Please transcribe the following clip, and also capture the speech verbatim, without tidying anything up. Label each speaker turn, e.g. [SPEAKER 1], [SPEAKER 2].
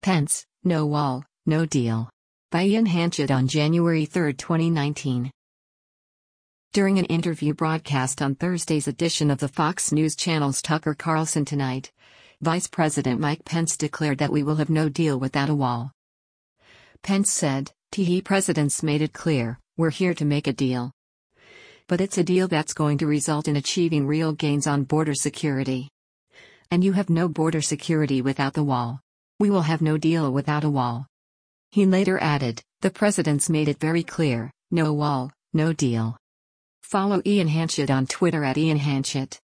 [SPEAKER 1] Pence, no wall, no deal. By Ian Hanchett on January third, twenty nineteen. During an interview broadcast on Thursday's edition of the Fox News Channel's Tucker Carlson Tonight, Vice President Mike Pence declared that we will have no deal without a wall. Pence said, "The president's made it clear, we're here to make a deal. But it's a deal that's going to result in achieving real gains on border security. And you have no border security without the wall. We will have no deal without a wall." He later added, "The president's made it very clear, no wall, no deal." Follow Ian Hanchett on Twitter at Ian Hanchett.